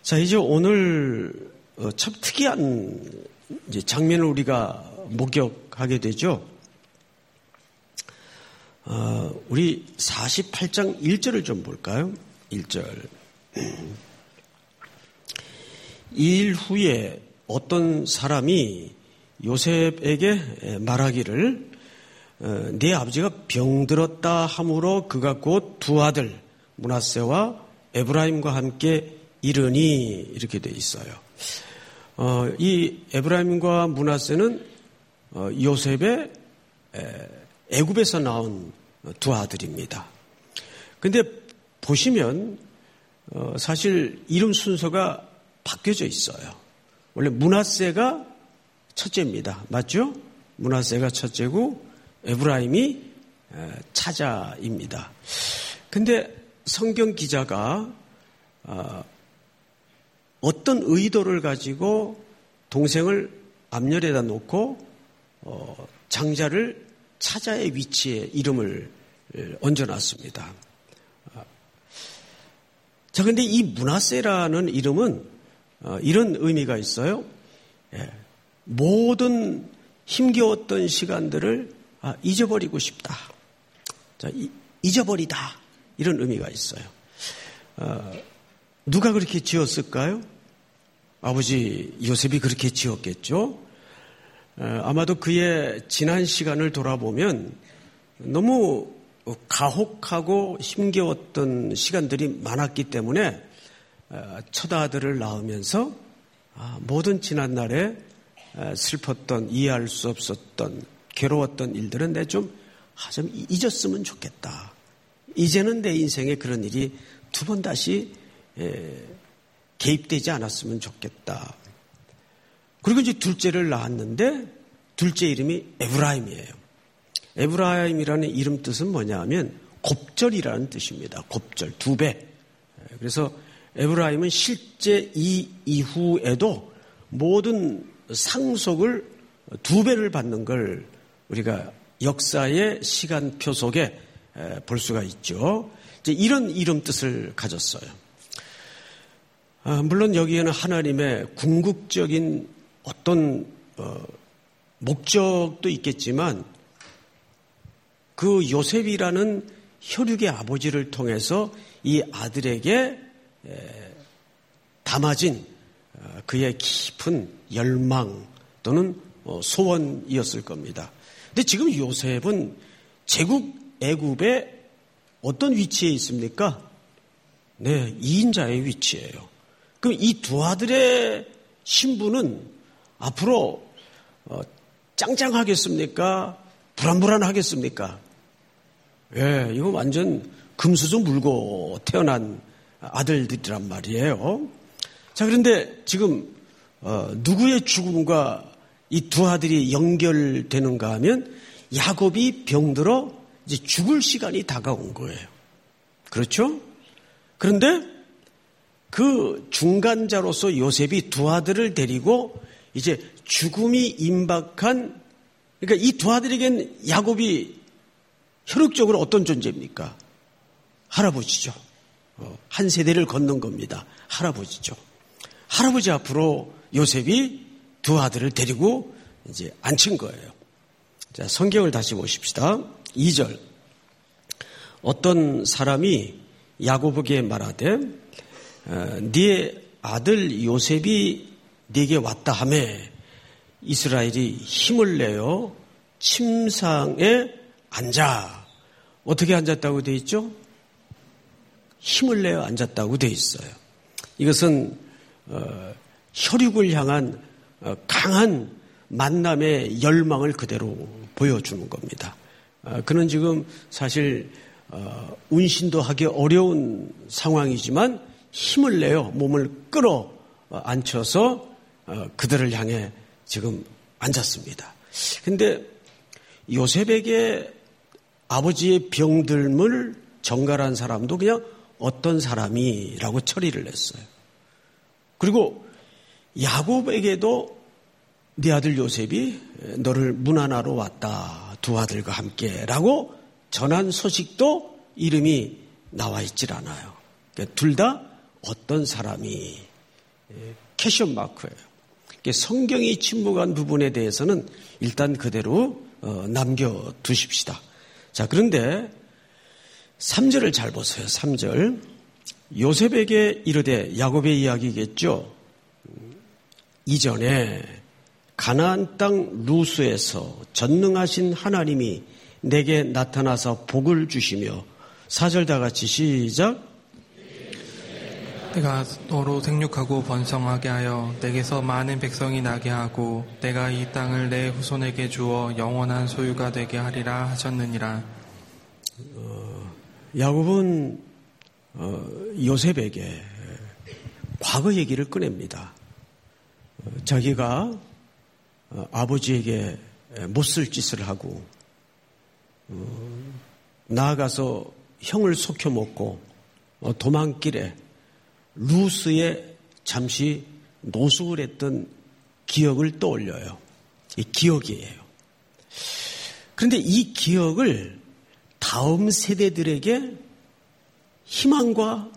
자, 이제 오늘 참 특이한 이제 장면을 우리가 목격하게 되죠. 우리 48장 1절을 좀 볼까요? 1절. 이 일 후에 어떤 사람이 요셉에게 말하기를 네 아버지가 병들었다 하므로 그가 곧 두 아들 므낫세와 에브라임과 함께 이르니 이렇게 돼 있어요. 이 에브라임과 므낫세는 요셉의 애굽에서 나온 두 아들입니다. 근데 보시면 사실 이름 순서가 바뀌어져 있어요. 원래 므낫세가 첫째입니다. 맞죠? 므낫세가 첫째고 에브라임이 차자입니다. 근데 성경 기자가 어떤 의도를 가지고 동생을 앞열에다 놓고 장자를 차자의 위치에 이름을 얹어놨습니다. 자, 근데 이 므낫세라는 이름은 이런 의미가 있어요. 모든 힘겨웠던 시간들을 잊어버리고 싶다. 자, 잊어버리다. 이런 의미가 있어요. 누가 그렇게 지었을까요? 아버지 요셉이 그렇게 지었겠죠. 아마도 그의 지난 시간을 돌아보면 너무 가혹하고 힘겨웠던 시간들이 많았기 때문에 첫 아들을 낳으면서 모든 지난 날에 슬펐던, 이해할 수 없었던, 괴로웠던 일들은 좀 잊었으면 좋겠다. 이제는 내 인생에 그런 일이 두 번 다시 개입되지 않았으면 좋겠다. 그리고 이제 둘째를 낳았는데 둘째 이름이 에브라임이에요. 에브라임이라는 이름 뜻은 뭐냐면 곱절이라는 뜻입니다. 곱절, 두 배. 그래서 에브라임은 실제 이 이후에도 모든 상속을 두 배를 받는 걸 우리가 역사의 시간표 속에 볼 수가 있죠. 이제 이런 이름 뜻을 가졌어요. 물론 여기에는 하나님의 궁극적인 어떤 목적도 있겠지만 그 요셉이라는 혈육의 아버지를 통해서 이 아들에게 담아진 그의 깊은 열망 또는 소원이었을 겁니다. 근데 지금 요셉은 제국 애굽의 어떤 위치에 있습니까? 네, 2인자의 위치예요. 그럼 이 두 아들의 신분은 앞으로 짱짱하겠습니까? 불안불안하겠습니까? 예, 이거 완전 금수저 물고 태어난 아들들이란 말이에요. 자, 그런데 지금 누구의 죽음과 이 두 아들이 연결되는가 하면 야곱이 병들어 이제 죽을 시간이 다가온 거예요. 그렇죠? 그런데 그 중간자로서 요셉이 두 아들을 데리고 이제 죽음이 임박한, 그러니까 이 두 아들에겐 야곱이 혈육적으로 어떤 존재입니까? 할아버지죠. 한 세대를 걷는 겁니다. 할아버지죠. 할아버지 앞으로 요셉이 두 아들을 데리고 이제 앉힌 거예요. 자, 성경을 다시 보십시다. 2절. 어떤 사람이 야곱에게 말하되 네 아들 요셉이 네게 왔다 하며 이스라엘이 힘을 내어 침상에 앉아. 어떻게 앉았다고 돼 있죠? 힘을 내어 앉았다고 돼 있어요. 이것은 혈육을 향한 강한 만남의 열망을 그대로 보여주는 겁니다. 그는 지금 사실 운신도 하기 어려운 상황이지만 힘을 내어 몸을 끌어 앉혀서 그들을 향해 지금 앉았습니다. 그런데 요셉에게 아버지의 병들음을 전갈한 사람도 그냥 어떤 사람이라고 처리를 했어요. 그리고 야곱에게도 네 아들 요셉이 너를 문안하러 왔다. 두 아들과 함께라고 전한 소식도 이름이 나와 있질 않아요. 그러니까 둘 다 어떤 사람이 캐션 마크예요. 성경이 침묵한 부분에 대해서는 일단 그대로 남겨두십시다. 자, 그런데 3절을 잘 보세요. 3절. 요셉에게 이르되, 야곱의 이야기겠죠. 이전에 가나안 땅 루스에서 전능하신 하나님이 내게 나타나서 복을 주시며, 4절 다 같이 시작. 내가 너로 생육하고 번성하게 하여 내게서 많은 백성이 나게 하고 내가 이 땅을 내 후손에게 주어 영원한 소유가 되게 하리라 하셨느니라. 야곱은 요셉에게 과거 얘기를 꺼냅니다. 자기가 아버지에게 못쓸 짓을 하고 나아가서 형을 속여먹고 도망길에 루스에 잠시 노숙을 했던 기억을 떠올려요. 이 기억이에요. 그런데 이 기억을 다음 세대들에게 희망과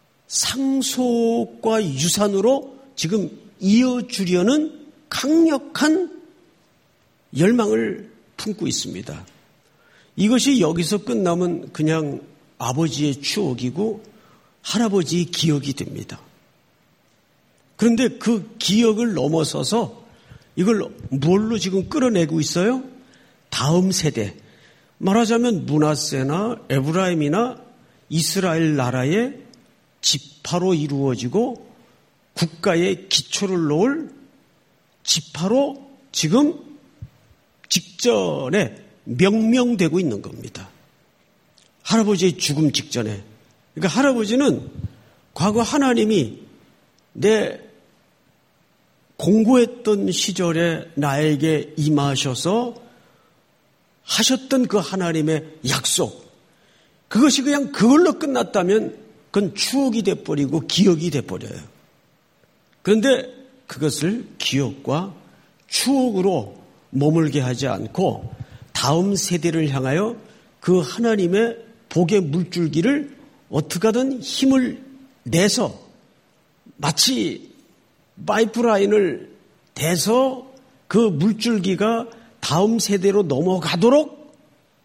상속과 유산으로 지금 이어주려는 강력한 열망을 품고 있습니다. 이것이 여기서 끝나면 그냥 아버지의 추억이고 할아버지의 기억이 됩니다. 그런데 그 기억을 넘어서서 이걸 뭘로 지금 끌어내고 있어요? 다음 세대. 말하자면 므낫세나 에브라임이나 이스라엘 나라의 지파로 이루어지고 국가의 기초를 놓을 지파로 지금 직전에 명명되고 있는 겁니다. 할아버지의 죽음 직전에. 그러니까 할아버지는 과거 하나님이 내 공고했던 시절에 나에게 임하셔서 하셨던 그 하나님의 약속, 그것이 그냥 그걸로 끝났다면 그건 추억이 돼버리고 기억이 돼버려요. 그런데 그것을 기억과 추억으로 머물게 하지 않고 다음 세대를 향하여 그 하나님의 복의 물줄기를 어떻게 하든 힘을 내서 마치 파이프라인을 대서 그 물줄기가 다음 세대로 넘어가도록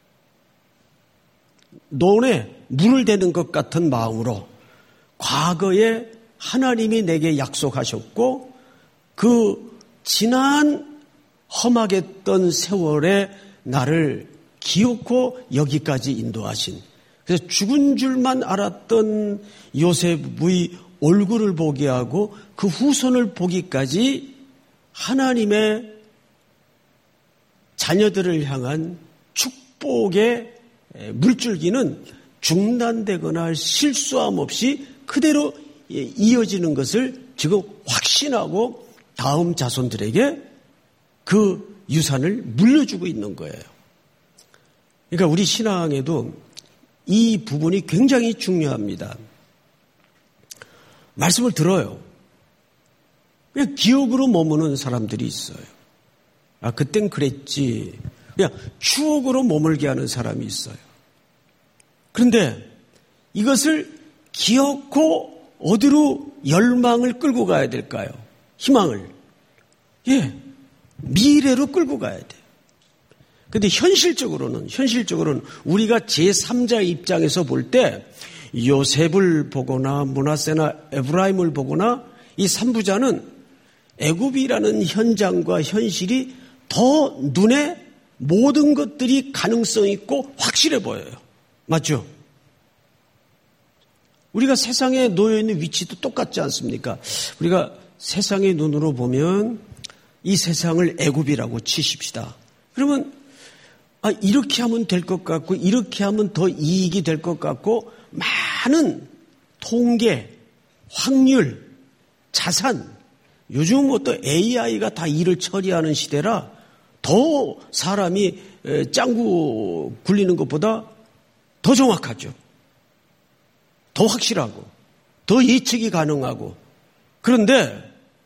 논에 물을 대는 것 같은 마음으로 과거에 하나님이 내게 약속하셨고 그 지난 험하겠던 세월에 나를 기어코 여기까지 인도하신, 그래서 죽은 줄만 알았던 요셉의 얼굴을 보게 하고 그 후손을 보기까지 하나님의 자녀들을 향한 축복의 물줄기는 중단되거나 실수함 없이 그대로 이어지는 것을 지금 확신하고 다음 자손들에게 그 유산을 물려주고 있는 거예요. 그러니까 우리 신앙에도 이 부분이 굉장히 중요합니다. 말씀을 들어요. 그냥 기억으로 머무는 사람들이 있어요. 아, 그땐 그랬지. 그냥 추억으로 머물게 하는 사람이 있어요. 그런데 이것을 기억고 어디로 열망을 끌고 가야 될까요? 희망을. 미래로 끌고 가야 돼요. 그런데 현실적으로는 우리가 제3자의 입장에서 볼 때 요셉을 보거나 므낫세나 에브라임을 보거나 이 3부자는 애굽이라는 현장과 현실이 더 눈에 모든 것들이 가능성 있고 확실해 보여요. 맞죠? 우리가 세상에 놓여있는 위치도 똑같지 않습니까? 우리가 세상의 눈으로 보면 이 세상을 애굽이라고 치십시다. 그러면 이렇게 하면 될 것 같고 이렇게 하면 더 이익이 될 것 같고 많은 통계, 확률, 자산, 요즘 또 AI가 다 일을 처리하는 시대라 더 사람이 짱구 굴리는 것보다 더 정확하죠. 더 확실하고 더 예측이 가능하고. 그런데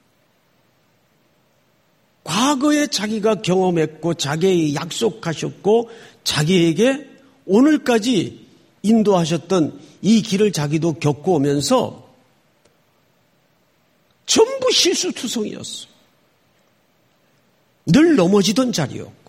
과거에 자기가 경험했고 자기에게 약속하셨고 자기에게 오늘까지 인도하셨던 이 길을 자기도 겪고 오면서 전부 전부 실수투성이었어. 늘 넘어지던 자리였고.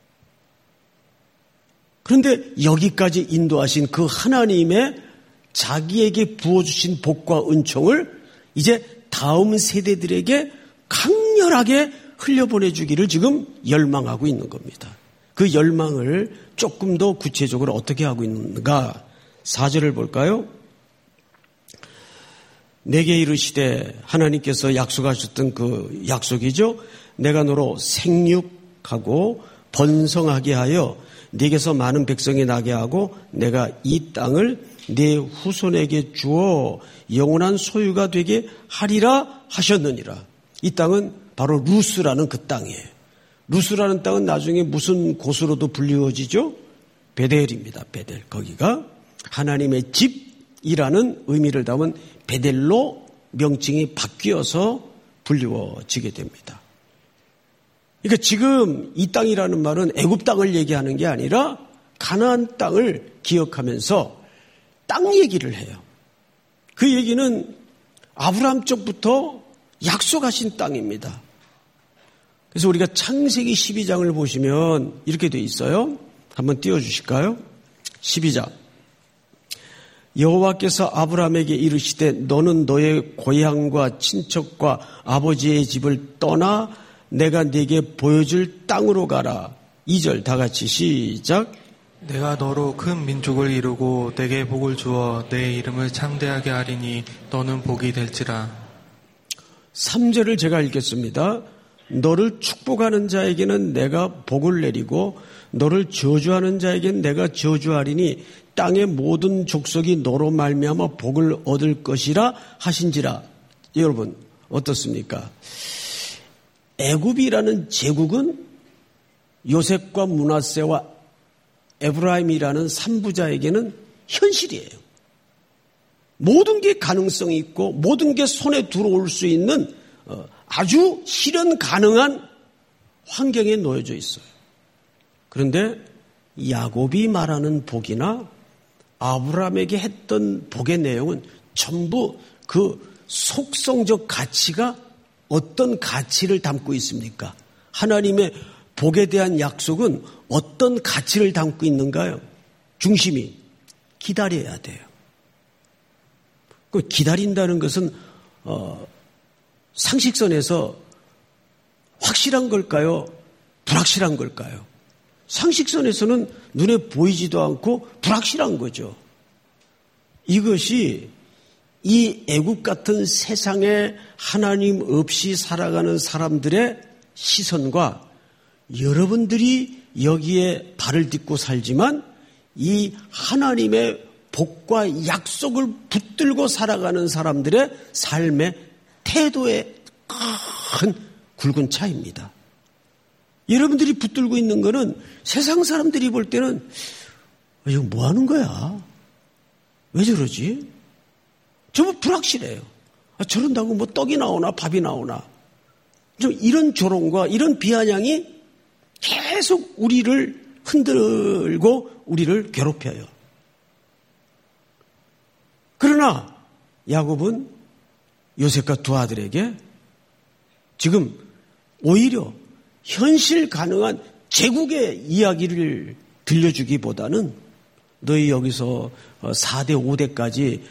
그런데 여기까지 인도하신 그 하나님의 자기에게 부어주신 복과 은총을 이제 다음 세대들에게 강렬하게 흘려보내주기를 지금 열망하고 있는 겁니다. 그 열망을 조금 더 구체적으로 어떻게 하고 있는가? 4절을 볼까요? 내게 이르시되, 하나님께서 약속하셨던 그 약속이죠. 내가 너로 생육하고 번성하게 하여 네게서 많은 백성이 나게 하고 내가 이 땅을 네 후손에게 주어 영원한 소유가 되게 하리라 하셨느니라. 이 땅은 바로 루스라는 그 땅이에요. 루스라는 땅은 나중에 무슨 곳으로도 불리워지죠? 베델입니다. 베델. 거기가 하나님의 집이라는 의미를 담은 베델로 명칭이 바뀌어서 불리워지게 됩니다. 그러니까 지금 이 땅이라는 말은 애굽 땅을 얘기하는 게 아니라 가나안 땅을 기억하면서 땅 얘기를 해요. 그 얘기는 아브라함 쪽부터 약속하신 땅입니다. 그래서 우리가 창세기 12장을 보시면 이렇게 돼 있어요. 한번 띄워주실까요? 12장. 여호와께서 아브라함에게 이르시되 너는 너의 고향과 친척과 아버지의 집을 떠나 내가 네게 보여줄 땅으로 가라. 2절 다 같이 시작. 내가 너로 큰 민족을 이루고 내게 복을 주어 내 이름을 창대하게 하리니 너는 복이 될지라. 3절을 제가 읽겠습니다. 너를 축복하는 자에게는 내가 복을 내리고 너를 저주하는 자에게는 내가 저주하리니 땅의 모든 족속이 너로 말미암아 복을 얻을 것이라 하신지라. 여러분 어떻습니까? 애굽이라는 제국은 요셉과 므낫세와 에브라임이라는 3부자에게는 현실이에요. 모든 게 가능성이 있고 모든 게 손에 들어올 수 있는 아주 실현 가능한 환경에 놓여져 있어요. 그런데 야곱이 말하는 복이나 아브라함에게 했던 복의 내용은 전부 그 속성적 가치가 어떤 가치를 담고 있습니까? 하나님의 복에 대한 약속은 어떤 가치를 담고 있는가요? 중심이 기다려야 돼요. 그 기다린다는 것은 상식선에서 확실한 걸까요? 불확실한 걸까요? 상식선에서는 눈에 보이지도 않고 불확실한 거죠. 이것이 이 애국 같은 세상에 하나님 없이 살아가는 사람들의 시선과 여러분들이 여기에 발을 딛고 살지만 이 하나님의 복과 약속을 붙들고 살아가는 사람들의 삶의 태도의 큰 굵은 차이입니다. 여러분들이 붙들고 있는 거는 세상 사람들이 볼 때는 이거 뭐 하는 거야? 왜 저러지? 전부 불확실해요. 저런다고 뭐 떡이 나오나 밥이 나오나. 좀 이런 조롱과 이런 비아냥이 계속 우리를 흔들고 우리를 괴롭혀요. 그러나 야곱은 요셉과 두 아들에게 지금 오히려 현실 가능한 제국의 이야기를 들려주기보다는 너희 여기서 4대 5대까지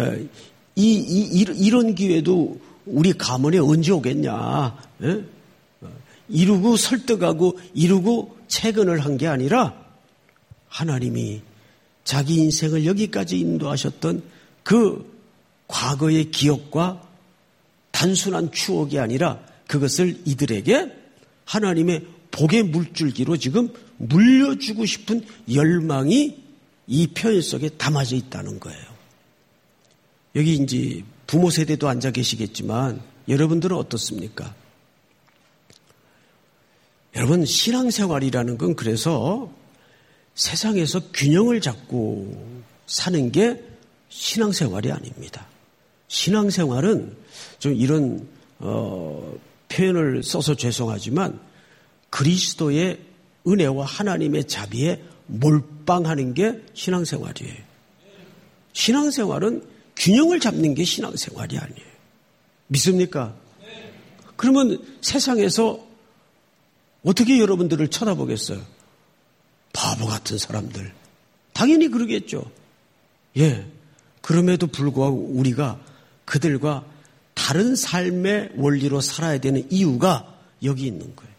이런 기회도 우리 가문에 언제 오겠냐. 에? 이루고 설득하고 이루고 채근을 한 게 아니라 하나님이 자기 인생을 여기까지 인도하셨던 그 과거의 기억과 단순한 추억이 아니라 그것을 이들에게 하나님의 복의 물줄기로 지금 물려주고 싶은 열망이 이 표현 속에 담아져 있다는 거예요. 여기 이제 부모 세대도 앉아 계시겠지만 여러분들은 어떻습니까? 여러분 신앙생활이라는 건 그래서 세상에서 균형을 잡고 사는 게 신앙생활이 아닙니다. 신앙생활은 좀 이런 표현을 써서 죄송하지만 그리스도의 은혜와 하나님의 자비에 몰빵하는 게 신앙생활이에요. 신앙생활은 균형을 잡는 게 신앙생활이 아니에요. 믿습니까? 그러면 세상에서 어떻게 여러분들을 쳐다보겠어요? 바보 같은 사람들. 당연히 그러겠죠. 예. 그럼에도 불구하고 우리가 그들과 다른 삶의 원리로 살아야 되는 이유가 여기 있는 거예요.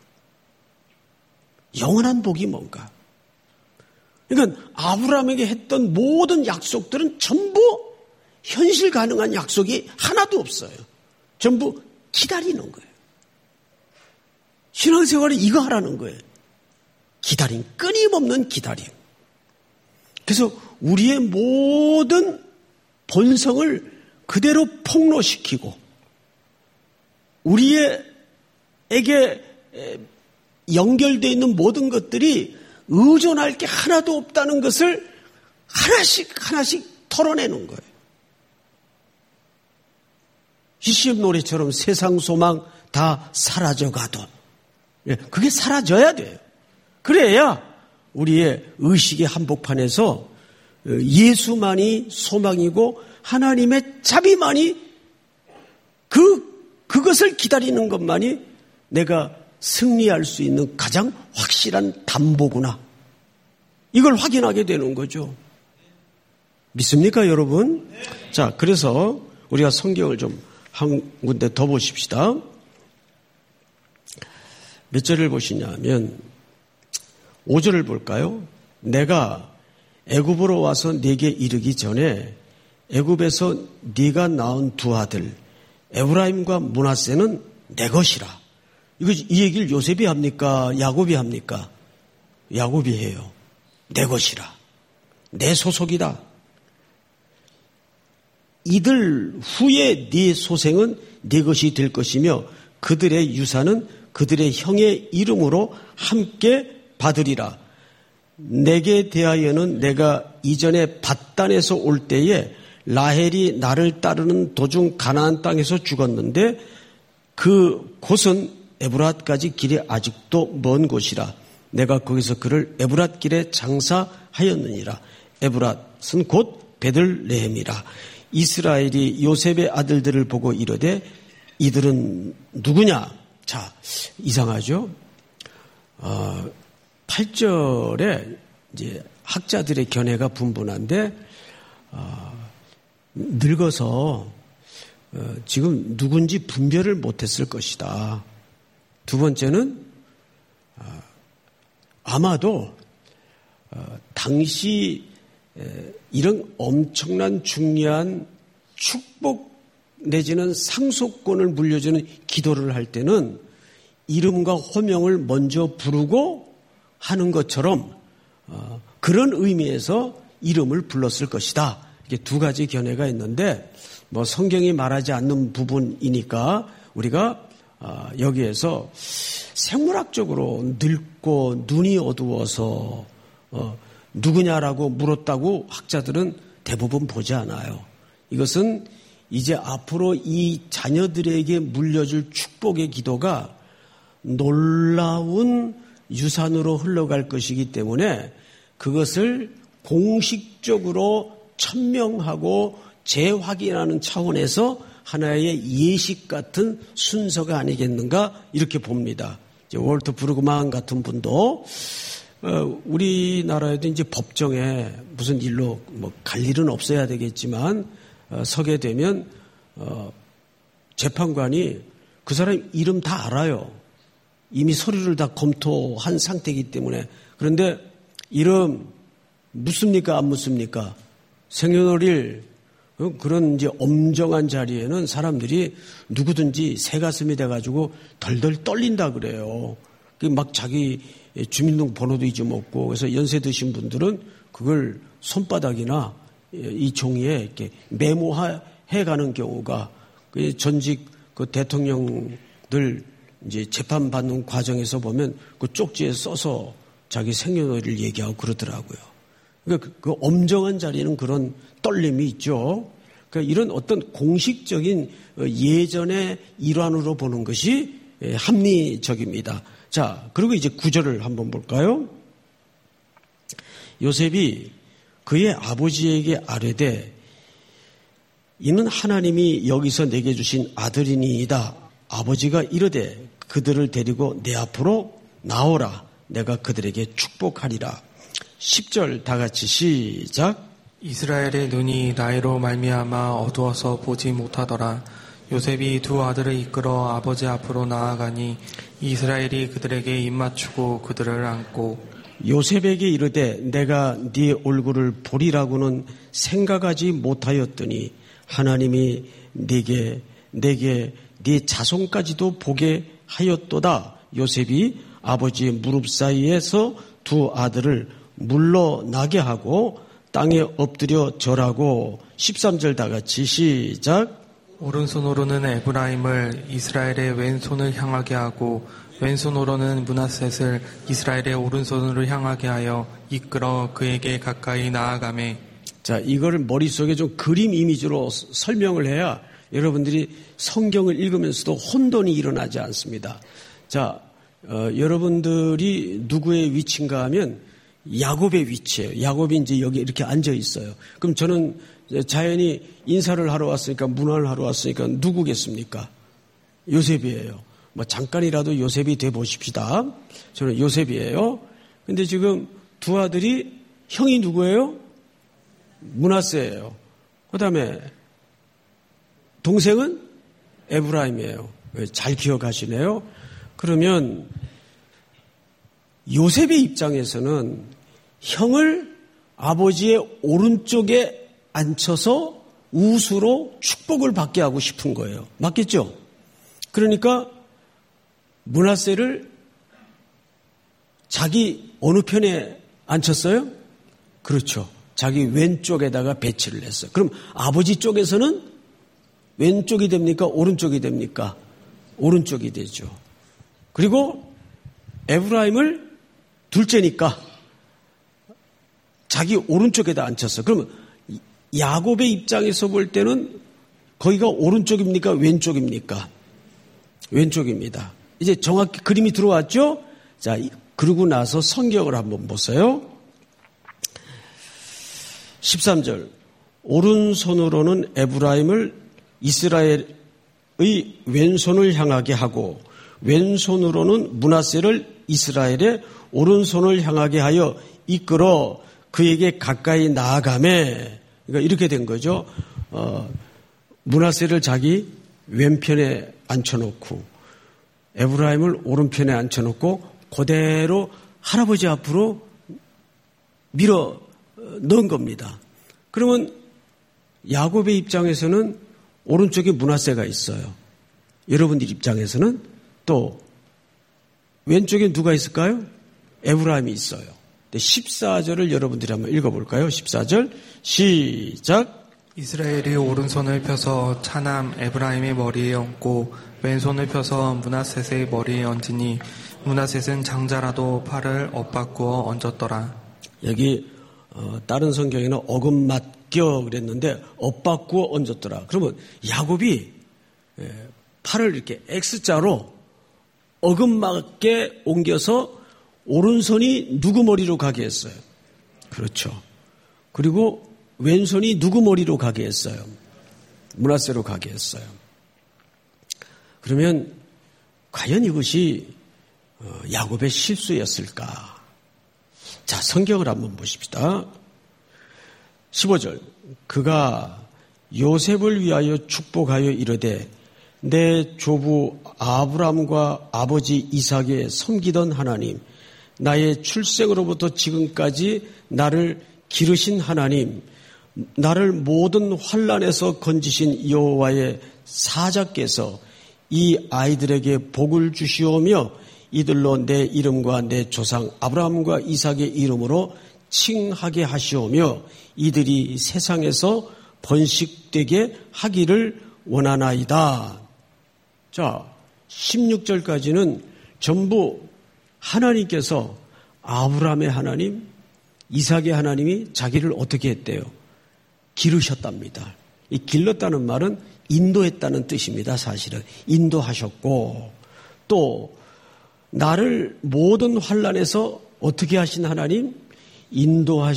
영원한 복이 뭔가? 그러니까 아브라함에게 했던 모든 약속들은 전부 현실 가능한 약속이 하나도 없어요. 전부 기다리는 거예요. 신앙생활은 이거 하라는 거예요. 기다림, 끊임없는 기다림. 그래서 우리의 모든 본성을 그대로 폭로시키고 우리에게 연결되어 있는 모든 것들이 의존할 게 하나도 없다는 것을 하나씩 털어내는 거예요. CCM 노래처럼 세상 소망 다 사라져가도 그게 사라져야 돼요. 그래야 우리의 의식의 한복판에서 예수만이 소망이고 하나님의 자비만이 그것을 기다리는 것만이 내가 승리할 수 있는 가장 확실한 담보구나. 이걸 확인하게 되는 거죠. 믿습니까, 여러분? 자, 그래서 우리가 성경을 좀 한 군데 더 보십시다. 몇 절을 보시냐면 5절을 볼까요? 내가 애굽으로 와서 네게 이르기 전에 애굽에서 네가 낳은 두 아들 에브라임과 므낫세는 내 것이라. 이 얘기를 요셉이 합니까? 야곱이 합니까? 야곱이 해요. 내 것이라. 내 소속이다. 이들 후에 네 소생은 네 것이 될 것이며 그들의 유산은 그들의 형의 이름으로 함께 받으리라. 내게 대하여는 내가 이전에 밧단에서 올 때에 라헬이 나를 따르는 도중 가나안 땅에서 죽었는데 그 곳은 에브랏까지 길이 아직도 먼 곳이라. 내가 거기서 그를 에브랏 길에 장사하였느니라. 에브랏은 곧 베들레헴이라. 이스라엘이 요셉의 아들들을 보고 이르되 이들은 누구냐? 자, 이상하죠? 8절에 이제 학자들의 견해가 분분한데 늙어서 지금 누군지 분별을 못했을 것이다. 두 번째는 아마도 당시 이런 엄청난 중요한 축복 내지는 상속권을 물려주는 기도를 할 때는 이름과 호명을 먼저 부르고 하는 것처럼 그런 의미에서 이름을 불렀을 것이다. 이게 두 가지 견해가 있는데 뭐 성경이 말하지 않는 부분이니까 우리가 여기에서 생물학적으로 늙고 눈이 어두워서 누구냐라고 물었다고 학자들은 대부분 보지 않아요. 이것은 이제 앞으로 이 자녀들에게 물려줄 축복의 기도가 놀라운 유산으로 흘러갈 것이기 때문에 그것을 공식적으로 천명하고 재확인하는 차원에서 하나의 예식 같은 순서가 아니겠는가 이렇게 봅니다. 이제 월터 브루그만 같은 분도 우리나라에도 이제 법정에 무슨 일로 뭐 갈 일은 없어야 되겠지만 서게 되면 재판관이 그 사람 이름 다 알아요. 이미 서류를 다 검토한 상태이기 때문에. 그런데 이름 묻습니까? 안 묻습니까? 생년월일 그런 이제 엄정한 자리에는 사람들이 누구든지 새가슴이 돼가지고 덜덜 떨린다 그래요. 막 자기 주민등록번호도 잊어먹고 그래서 연세 드신 분들은 그걸 손바닥이나 이 종이에 이렇게 메모해가는 경우가 전직 그 대통령들 이제 재판받는 과정에서 보면 그 쪽지에 써서 자기 생년월일 얘기하고 그러더라고요. 그러니까 그 엄정한 자리는 그런 떨림이 있죠. 그러니까 이런 어떤 공식적인 예전의 일환으로 보는 것이 합리적입니다. 자, 그리고 이제 9절을 한번 볼까요? 요셉이 그의 아버지에게 아뢰되 이는 하나님이 여기서 내게 주신 아들이니이다. 아버지가 이르되 그들을 데리고 내 앞으로 나오라. 내가 그들에게 축복하리라. 10절 다 같이 시작. 이스라엘의 눈이 나이로 말미암아 어두워서 보지 못하더라. 요셉이 두 아들을 이끌어 아버지 앞으로 나아가니 이스라엘이 그들에게 입맞추고 그들을 안고 요셉에게 이르되 내가 네 얼굴을 보리라고는 생각하지 못하였더니 하나님이 내게 네 자손까지도 보게 하였도다. 요셉이 아버지의 무릎 사이에서 두 아들을 물러나게 하고 땅에 엎드려 절하고 13절 다 같이 시작. 오른손으로는 에브라임을 이스라엘의 왼손을 향하게 하고 왼손으로는 므낫셋을 이스라엘의 오른손으로 향하게 하여 이끌어 그에게 가까이 나아가매. 자, 이거를 머릿속에 좀 그림 이미지로 설명을 해야 여러분들이 성경을 읽으면서도 혼돈이 일어나지 않습니다. 자, 여러분들이 누구의 위치인가 하면 야곱의 위치예요. 야곱이 이제 여기 이렇게 앉아 있어요. 그럼 저는 자연히 인사를 하러 왔으니까, 문화를 하러 왔으니까 누구겠습니까? 요셉이에요. 뭐 잠깐이라도 요셉이 돼 보십시다. 저는 요셉이에요. 근데 지금 두 아들이 형이 누구예요? 므낫세예요. 그다음에 동생은 에브라임이에요. 잘 기억하시네요. 그러면 요셉의 입장에서는 형을 아버지의 오른쪽에 앉혀서 우수로 축복을 받게 하고 싶은 거예요. 맞겠죠? 그러니까 므낫세를 자기 어느 편에 앉혔어요? 그렇죠. 자기 왼쪽에다가 배치를 했어요. 그럼 아버지 쪽에서는 왼쪽이 됩니까? 오른쪽이 됩니까? 오른쪽이 되죠. 그리고 에브라임을 둘째니까 자기 오른쪽에다 앉혔어. 그러면 야곱의 입장에서 볼 때는 거기가 오른쪽입니까? 왼쪽입니까? 왼쪽입니다. 이제 정확히 그림이 들어왔죠? 자, 그러고 나서 성경을 한번 보세요. 13절. 오른손으로는 에브라임을 이스라엘의 왼손을 향하게 하고 왼손으로는 므낫세를 이스라엘의 오른손을 향하게 하여 이끌어 그에게 가까이 나아가매. 그러니까 이렇게 된 거죠. 므낫세를 자기 왼편에 앉혀놓고 에브라임을 오른편에 앉혀놓고 그대로 할아버지 앞으로 밀어 넣은 겁니다. 그러면 야곱의 입장에서는 오른쪽에 므낫세가 있어요. 여러분들 입장에서는 또 왼쪽에 누가 있을까요? 에브라임이 있어요. 14절을 여러분들이 한번 읽어볼까요? 14절 시작. 이스라엘이 오른손을 펴서 차남 에브라임의 머리에 얹고 왼손을 펴서 므낫셋의 머리에 얹으니 므낫셋은 장자라도 팔을 엇바꾸어 얹었더라. 여기 다른 성경에는 어긋맞겨 그랬는데 엇바꾸어 얹었더라. 그러면 야곱이 팔을 이렇게 X자로 어긋맞게 옮겨서 오른손이 누구 머리로 가게 했어요? 그렇죠. 그리고 왼손이 누구 머리로 가게 했어요? 므낫세로 가게 했어요. 그러면 과연 이것이 야곱의 실수였을까? 자, 성경을 한번 보십시다. 15절. 그가 요셉을 위하여 축복하여 이르되 내 조부 아브람과 아버지 이삭에 섬기던 하나님, 나의 출생으로부터 지금까지 나를 기르신 하나님, 나를 모든 환난에서 건지신 여호와의 사자께서 이 아이들에게 복을 주시오며 이들로 내 이름과 내 조상 아브라함과 이삭의 이름으로 칭하게 하시오며 이들이 세상에서 번식되게 하기를 원하나이다. 자, 16절까지는 전부 하나님께서 아브라함의 하나님, 이삭의 하나님이 자기를 어떻게 했대요? 기르셨답니다. 이 길렀다는 말은 인도했다는 뜻입니다. 사실은 인도하셨고 또 나를 모든 환난에서 어떻게 하신 하나님?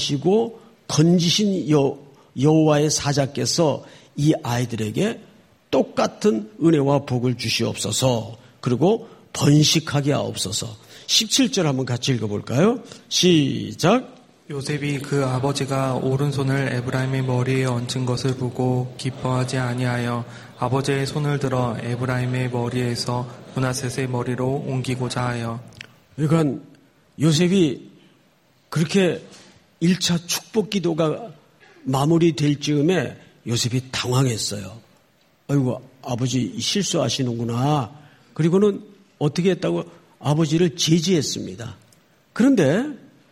인도하시고 건지신 여호와의 사자께서 이 아이들에게 똑같은 은혜와 복을 주시옵소서. 그리고 번식하게 하옵소서. 17절 한번 같이 읽어볼까요? 시작. 요셉이 그 아버지가 오른손을 에브라임의 머리에 얹은 것을 보고 기뻐하지 아니하여 아버지의 손을 들어 에브라임의 머리에서 므낫셋의 머리로 옮기고자 하여. 그러니까 요셉이 그렇게 1차 축복 기도가 마무리될 즈음에 요셉이 당황했어요. 아이고, 아버지 실수하시는구나. 그리고는 어떻게 했다고 아버지를 제지했습니다. 그런데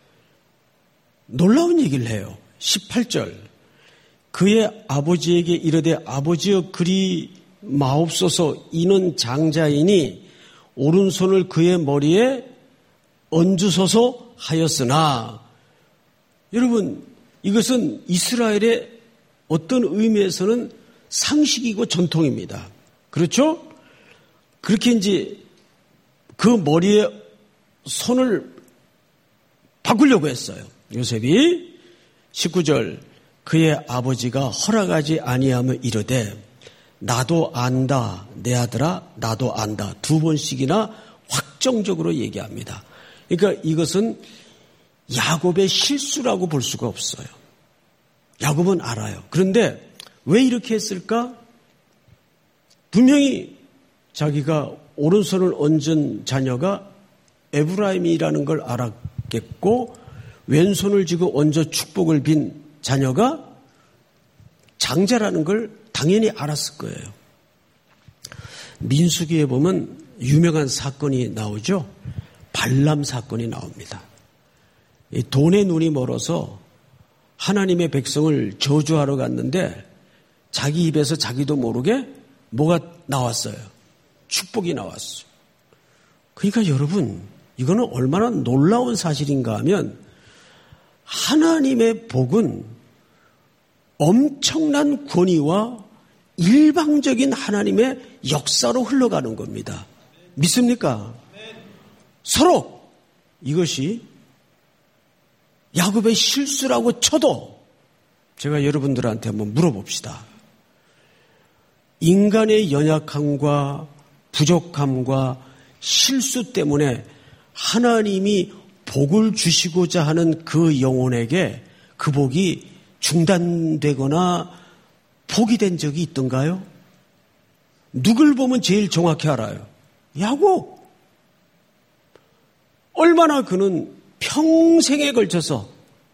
놀라운 얘기를 해요. 18절. 그의 아버지에게 이르되 아버지여 그리 마옵소서. 이는 장자이니 오른손을 그의 머리에 얹으소서 하였으나. 여러분, 이것은 이스라엘의 어떤 의미에서는 상식이고 전통입니다. 그렇죠? 그렇게 이제 그 머리에 손을 바꾸려고 했어요. 요셉이. 19절. 그의 아버지가 허락하지 아니하며 이르되 나도 안다 내 아들아 나도 안다. 2번씩이나 확정적으로 얘기합니다. 그러니까 이것은 야곱의 실수라고 볼 수가 없어요. 야곱은 알아요. 그런데 왜 이렇게 했을까? 분명히 자기가 오른손을 얹은 자녀가 에브라임이라는 걸 알았겠고 왼손을 쥐고 얹어 축복을 빈 자녀가 장자라는 걸 당연히 알았을 거예요. 민수기에 보면 유명한 사건이 나오죠. 발람 사건이 나옵니다. 돈에 눈이 멀어서 하나님의 백성을 저주하러 갔는데 자기 입에서 자기도 모르게 뭐가 나왔어요. 축복이 나왔어요. 그러니까 여러분, 이거는 얼마나 놀라운 사실인가 하면 하나님의 복은 엄청난 권위와 일방적인 하나님의 역사로 흘러가는 겁니다. 믿습니까? 서로 이것이 야곱의 실수라고 쳐도 제가 여러분들한테 한번 물어봅시다. 인간의 연약함과 부족함과 실수 때문에 하나님이 복을 주시고자 하는 그 영혼에게 그 복이 중단되거나 포기된 적이 있던가요? 누굴 보면 제일 정확히 알아요? 야곱. 얼마나 그는 평생에 걸쳐서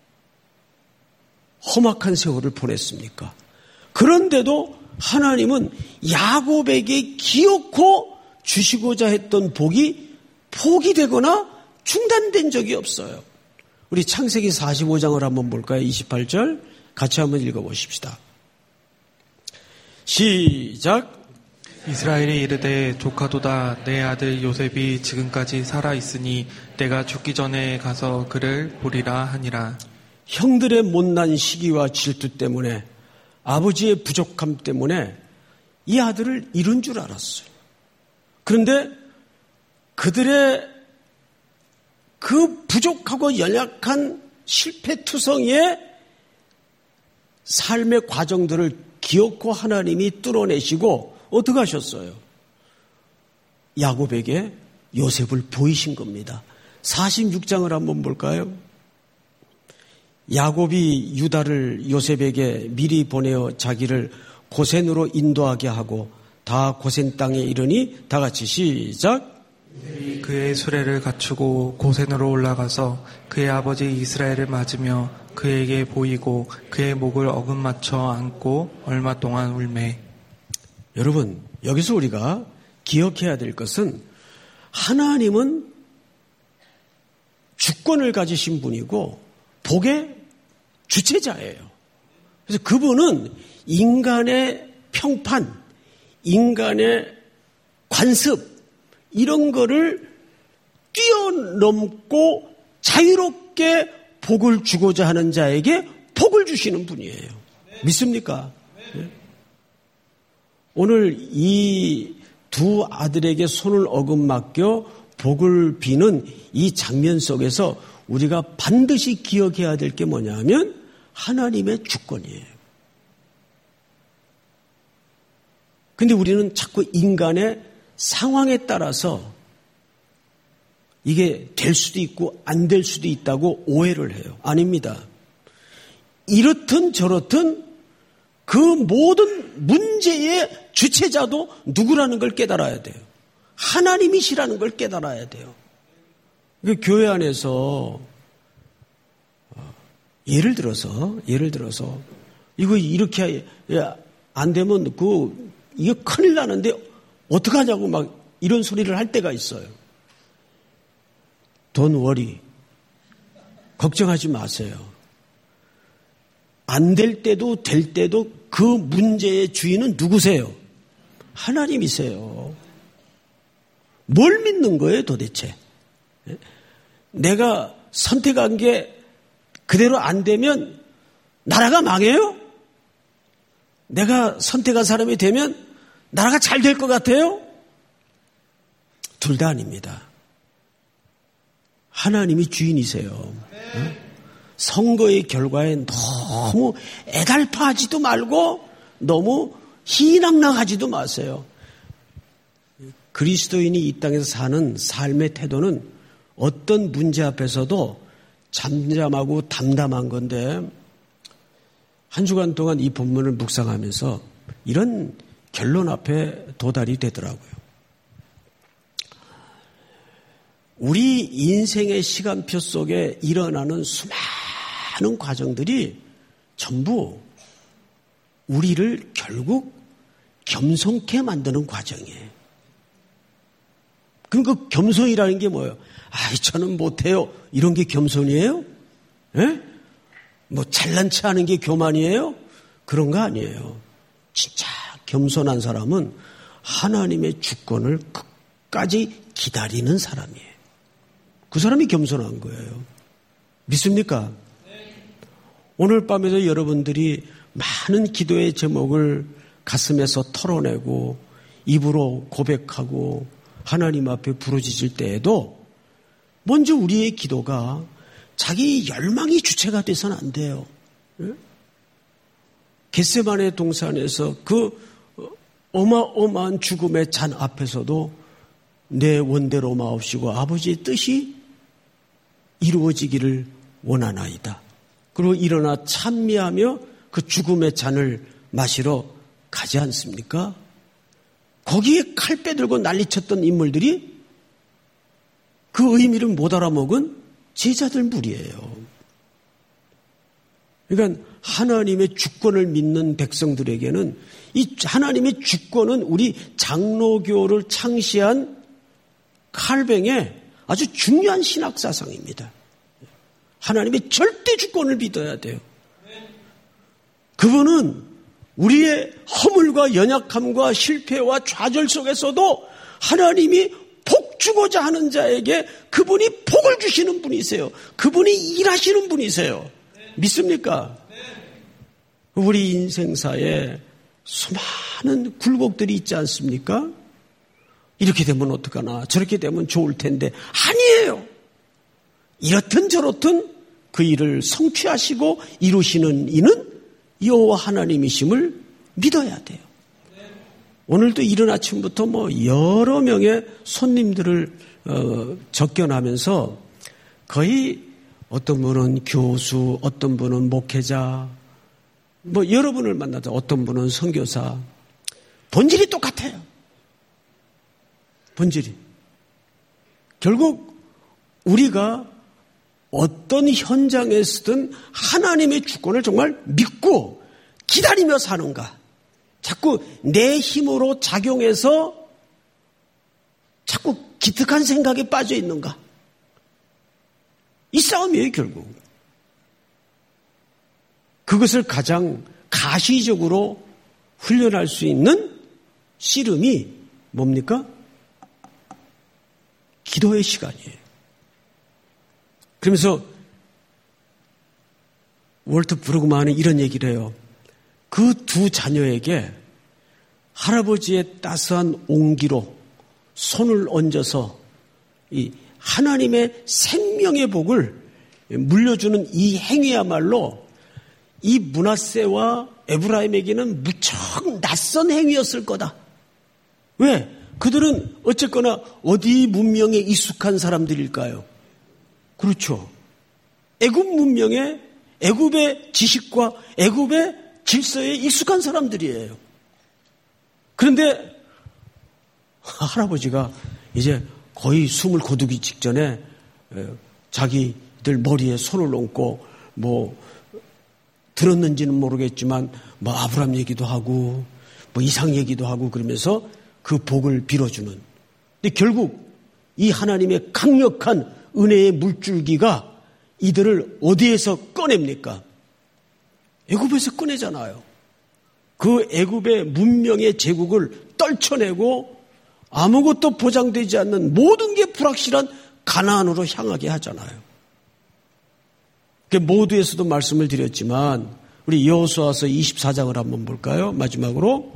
험악한 세월을 보냈습니까? 그런데도 하나님은 야곱에게 기어코 주시고자 했던 복이 포기되거나 중단된 적이 없어요. 우리 창세기 45장을 한번 볼까요? 28절 같이 한번 읽어보십시다. 시작. 이스라엘이 이르되 조카도다 내 아들 요셉이 지금까지 살아있으니 내가 죽기 전에 가서 그를 보리라 하니라. 형들의 못난 시기와 질투 때문에 아버지의 부족함 때문에 이 아들을 잃은 줄 알았어요. 그런데 그들의 그 부족하고 연약한 실패투성이의 삶의 과정들을 기어코 하나님이 뚫어내시고 어떻게 하셨어요? 야곱에게 요셉을 보이신 겁니다. 46장을 한번 볼까요? 야곱이 유다를 요셉에게 미리 보내어 자기를 고센으로 인도하게 하고 다 고센 땅에 이르니 다 같이 시작. 그의 수레를 갖추고 고센으로 올라가서 그의 아버지 이스라엘을 맞으며 그에게 보이고 그의 목을 어긋맞춰 안고 얼마 동안 울매. 여러분, 여기서 우리가 기억해야 될 것은 하나님은 주권을 가지신 분이고 복의 주체자예요. 그래서 그분은 인간의 평판, 인간의 관습 이런 거를 뛰어넘고 자유롭게 복을 주고자 하는 자에게 복을 주시는 분이에요. 믿습니까? 네? 오늘 이 두 아들에게 손을 어긋맡겨 복을 비는 이 장면 속에서 우리가 반드시 기억해야 될 게 뭐냐면 하나님의 주권이에요. 근데 우리는 자꾸 인간의 상황에 따라서 이게 될 수도 있고 안 될 수도 있다고 오해를 해요. 아닙니다. 이렇든 저렇든 그 모든 문제의 주체자도 누구라는 걸 깨달아야 돼요. 하나님이시라는 걸 깨달아야 돼요. 교회 안에서 예를 들어서 이거 이렇게 안 되면 이거 큰일 나는데 어떡하냐고 막 이런 소리를 할 때가 있어요. Don't worry. 걱정하지 마세요. 안 될 때도 될 때도 그 문제의 주인은 누구세요? 하나님이세요. 뭘 믿는 거예요 도대체? 내가 선택한 게 그대로 안 되면 나라가 망해요? 내가 선택한 사람이 되면 나라가 잘 될 것 같아요? 둘 다 아닙니다. 하나님이 주인이세요. 선거의 결과에 너무 애달파하지도 말고 너무 희낙낙하지도 마세요. 그리스도인이 이 땅에서 사는 삶의 태도는 어떤 문제 앞에서도 잠잠하고 담담한 건데 한 주간 동안 이 본문을 묵상하면서 이런 결론 앞에 도달이 되더라고요. 우리 인생의 시간표 속에 일어나는 수많은 과정들이 전부 우리를 결국 겸손케 만드는 과정이에요. 그럼 그 겸손이라는 게 뭐예요? 저는 못해요. 이런 게 겸손이에요? 예? 뭐 잘난 체 하는 게 교만이에요? 그런 거 아니에요. 진짜 겸손한 사람은 하나님의 주권을 끝까지 기다리는 사람이에요. 그 사람이 겸손한 거예요. 믿습니까? 오늘 밤에도 여러분들이 많은 기도의 제목을 가슴에서 털어내고 입으로 고백하고 하나님 앞에 부르짖을 때에도 먼저 우리의 기도가 자기 열망이 주체가 돼서는 안 돼요. 겟세마네 동산에서 그 어마어마한 죽음의 잔 앞에서도 내 원대로 마옵시고 아버지의 뜻이 이루어지기를 원하나이다. 그리고 일어나 찬미하며 그 죽음의 잔을 마시러 가지 않습니까? 거기에 칼 빼들고 난리쳤던 인물들이 그 의미를 못 알아먹은 제자들 무리예요. 그러니까 하나님의 주권을 믿는 백성들에게는 이 하나님의 주권은 우리 장로교를 창시한 칼뱅의 아주 중요한 신학사상입니다. 하나님의 절대 주권을 믿어야 돼요. 그분은 우리의 허물과 연약함과 실패와 좌절 속에서도 하나님이 복 주고자 하는 자에게 그분이 복을 주시는 분이세요. 그분이 일하시는 분이세요. 믿습니까? 우리 인생사에 수많은 굴곡들이 있지 않습니까? 이렇게 되면 어떡하나 저렇게 되면 좋을 텐데 아니에요. 이렇든 저렇든 그 일을 성취하시고 이루시는 이는 여호와 하나님이심을 믿어야 돼요. 오늘도 이른 아침부터 여러 명의 손님들을 접견하면서 거의 어떤 분은 교수, 어떤 분은 목회자, 여러 분을 만나다 어떤 분은 선교사. 본질이 똑같아요. 본질이. 결국 우리가 어떤 현장에서든 하나님의 주권을 정말 믿고 기다리며 사는가. 자꾸 내 힘으로 작용해서 자꾸 기특한 생각에 빠져 있는가. 이 싸움이에요, 결국. 그것을 가장 가시적으로 훈련할 수 있는 씨름이 뭡니까? 기도의 시간이에요. 그러면서 월트 브루그만은 이런 얘기를 해요. 그 두 자녀에게 할아버지의 따스한 온기로 손을 얹어서 이 하나님의 생명의 복을 물려주는 이 행위야말로 이 므낫세와 에브라임에게는 무척 낯선 행위였을 거다. 왜? 그들은 어쨌거나 어디 문명에 익숙한 사람들일까요? 그렇죠. 애굽 문명에, 애굽의 지식과 애굽의 질서에 익숙한 사람들이에요. 그런데 할아버지가 이제 거의 숨을 거두기 직전에 자기들 머리에 손을 얹고 뭐 들었는지는 모르겠지만 뭐 아브라함 얘기도 하고 뭐 이삭 얘기도 하고 그러면서 그 복을 빌어주는. 근데 결국 이 하나님의 강력한 은혜의 물줄기가 이들을 어디에서 꺼냅니까? 애굽에서 꺼내잖아요. 그 애굽의 문명의 제국을 떨쳐내고 아무것도 보장되지 않는 모든 게 불확실한 가나안으로 향하게 하잖아요. 모두에서도 말씀을 드렸지만 우리 여호수아서 24장을 한번 볼까요? 마지막으로.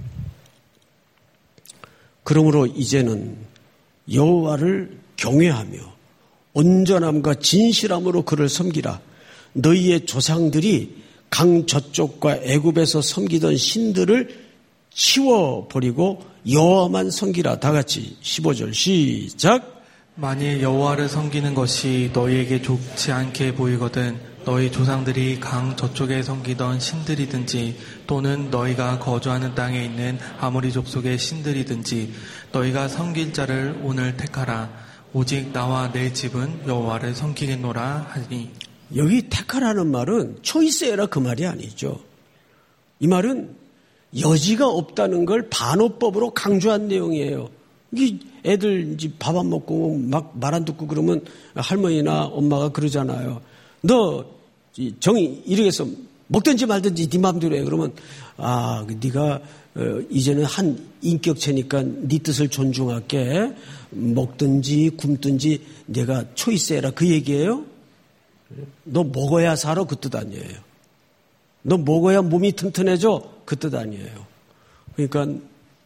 그러므로 이제는 여호와를 경외하며 온전함과 진실함으로 그를 섬기라. 너희의 조상들이 강 저쪽과 애굽에서 섬기던 신들을 치워버리고 여호와만 섬기라. 다 같이 15절 시작. 만일 여호와를 섬기는 것이 너희에게 좋지 않게 보이거든 너희 조상들이 강 저쪽에 섬기던 신들이든지 또는 너희가 거주하는 땅에 있는 아모리 족속의 신들이든지 너희가 섬길 자를 오늘 택하라. 오직 나와 내 집은 여호와를 섬기겠노라 하니. 여기 택하라는 말은 초이스해라 그 말이 아니죠. 이 말은 여지가 없다는 걸 반어법으로 강조한 내용이에요. 이 애들 밥 안 먹고 막 말 안 듣고 그러면 할머니나 엄마가 그러잖아요. 너 정이 이렇게해서 먹든지 말든지 네 마음대로 해. 그러면 네가 이제는 한 인격체니까 네 뜻을 존중할게. 먹든지 굶든지 내가 초이스해라 그 얘기예요. 너 먹어야 살아 그 뜻 아니에요. 너 먹어야 몸이 튼튼해져 그 뜻 아니에요. 그러니까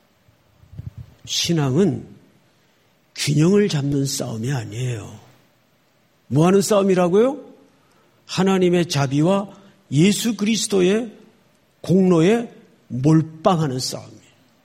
신앙은 균형을 잡는 싸움이 아니에요. 뭐 하는 싸움이라고요? 하나님의 자비와 예수 그리스도의 공로에 몰빵하는 싸움이에요.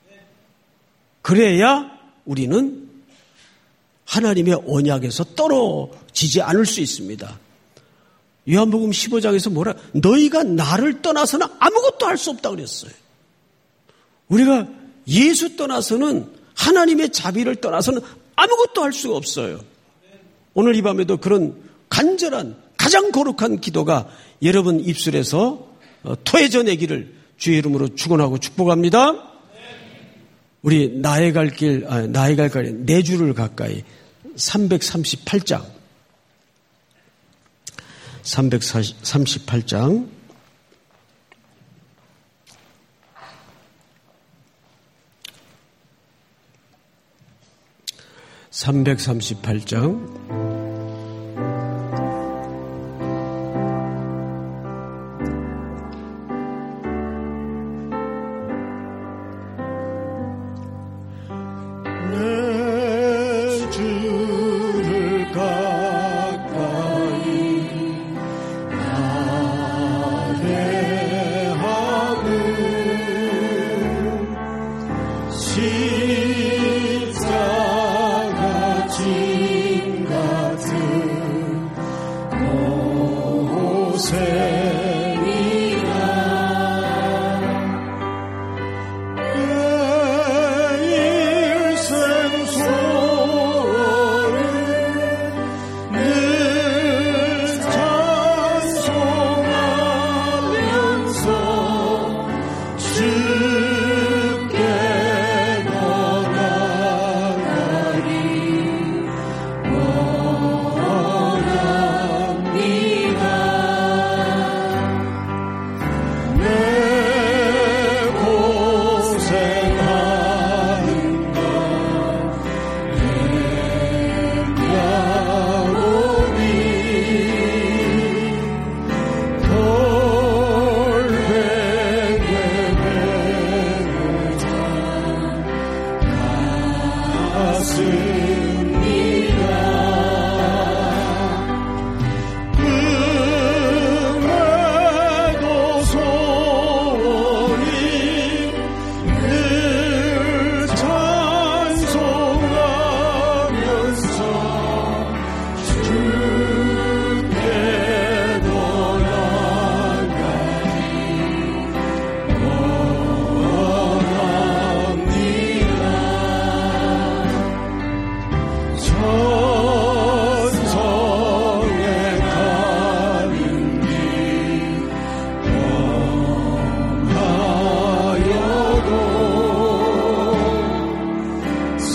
그래야 우리는 하나님의 언약에서 떨어지지 않을 수 있습니다. 요한복음 15장에서 뭐라? 너희가 나를 떠나서는 아무것도 할 수 없다고 그랬어요. 우리가 예수 떠나서는 하나님의 자비를 떠나서는 아무것도 할 수가 없어요. 오늘 이 밤에도 그런 간절한 가장 거룩한 기도가 여러분 입술에서 토해져내기를 주의 이름으로 축원하고 축복합니다. 우리 나의 갈 길, 네 줄을 가까이 338장 338장 338장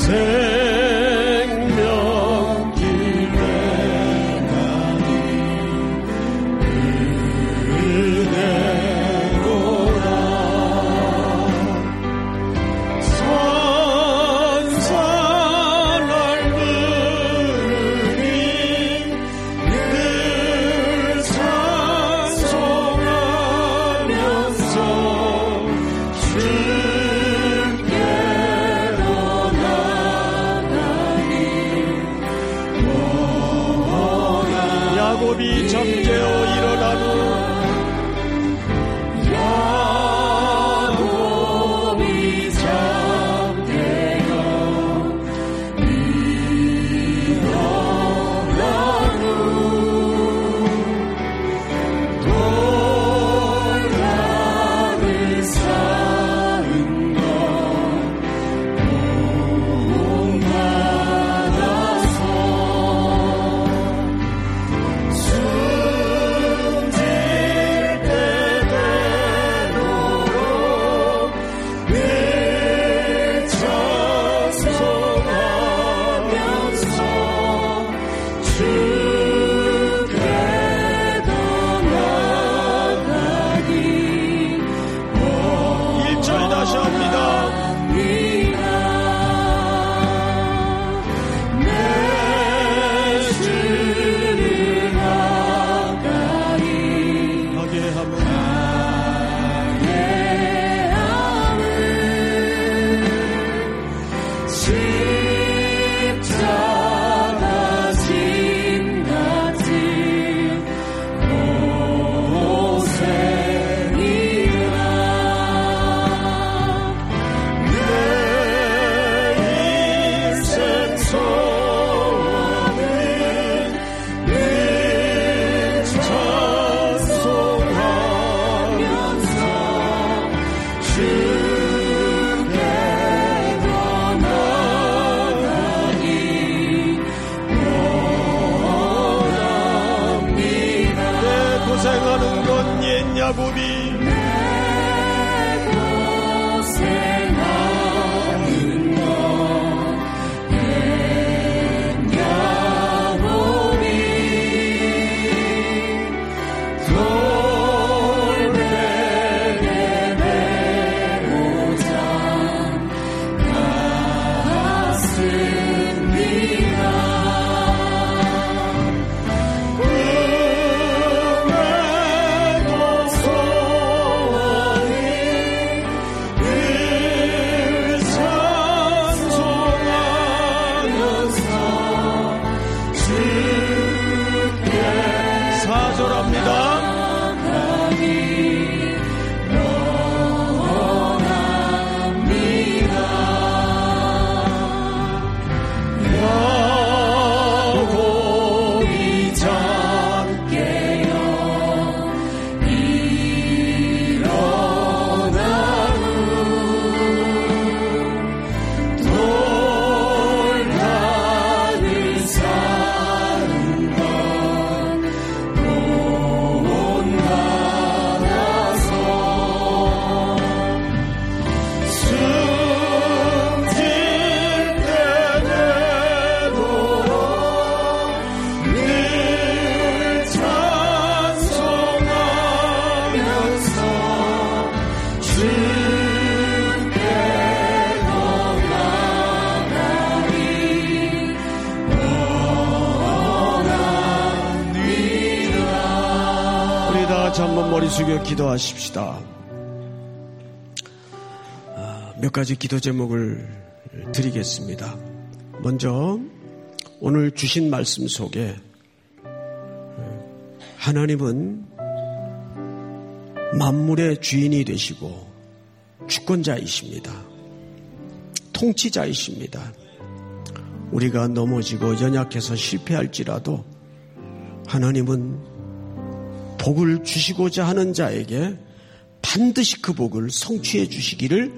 한번 머리 숙여 기도하십시다. 몇 가지 기도 제목을 드리겠습니다. 먼저 오늘 주신 말씀 속에 하나님은 만물의 주인이 되시고 주권자이십니다. 통치자이십니다. 우리가 넘어지고 연약해서 실패할지라도 하나님은 복을 주시고자 하는 자에게 반드시 그 복을 성취해 주시기를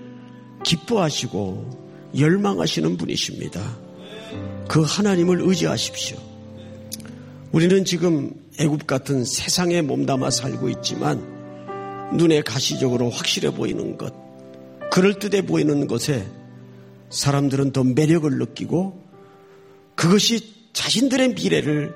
기뻐하시고 열망하시는 분이십니다. 그 하나님을 의지하십시오. 우리는 지금 애굽 같은 세상에 몸담아 살고 있지만 눈에 가시적으로 확실해 보이는 것, 그럴듯해 보이는 것에 사람들은 더 매력을 느끼고 그것이 자신들의 미래를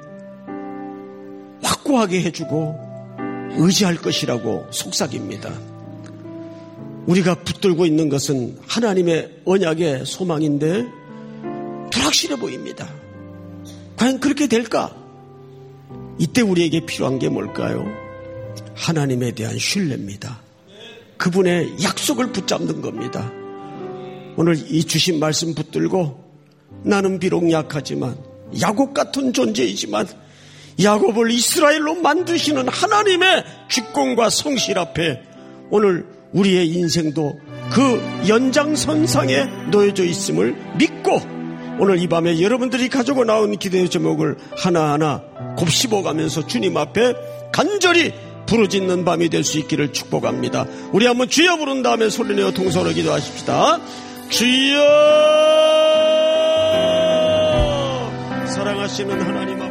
확고하게 해주고 의지할 것이라고 속삭입니다. 우리가 붙들고 있는 것은 하나님의 언약의 소망인데 불확실해 보입니다. 과연 그렇게 될까? 이때 우리에게 필요한 게 뭘까요? 하나님에 대한 신뢰입니다. 그분의 약속을 붙잡는 겁니다. 오늘 이 주신 말씀 붙들고 나는 비록 약하지만 야곱 같은 존재이지만 야곱을 이스라엘로 만드시는 하나님의 주권과 성실 앞에 오늘 우리의 인생도 그 연장선상에 놓여져 있음을 믿고 오늘 이 밤에 여러분들이 가지고 나온 기도의 제목을 하나하나 곱씹어가면서 주님 앞에 간절히 부르짖는 밤이 될 수 있기를 축복합니다. 우리 한번 주여 부른 다음에 소리내어 통성으로 기도하십시다. 주여, 사랑하시는 하나님